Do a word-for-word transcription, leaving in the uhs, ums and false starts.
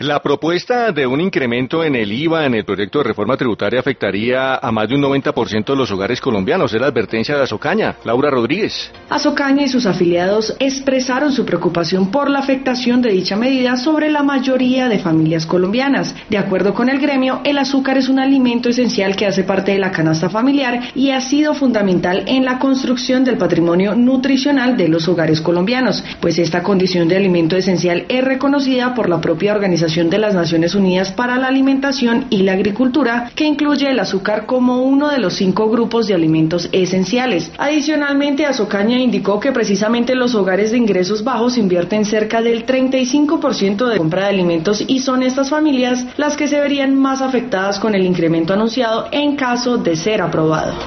La propuesta de un incremento en el I V A en el proyecto de reforma tributaria afectaría a más de un noventa por ciento de los hogares colombianos. Es la advertencia de Asocaña. Laura Rodríguez. Asocaña y sus afiliados expresaron su preocupación por la afectación de dicha medida sobre la mayoría de familias colombianas. De acuerdo con el gremio, el azúcar es un alimento esencial que hace parte de la canasta familiar y ha sido fundamental en la construcción del patrimonio nutricional de los hogares colombianos, pues esta condición de alimento esencial es reconocida por la propia Organización de las Naciones Unidas para la Alimentación y la Agricultura, que incluye el azúcar como uno de los cinco grupos de alimentos esenciales. Adicionalmente, Asocaña indicó que precisamente los hogares de ingresos bajos invierten cerca del treinta y cinco por ciento de compra de alimentos y son estas familias las que se verían más afectadas con el incremento anunciado en caso de ser aprobado.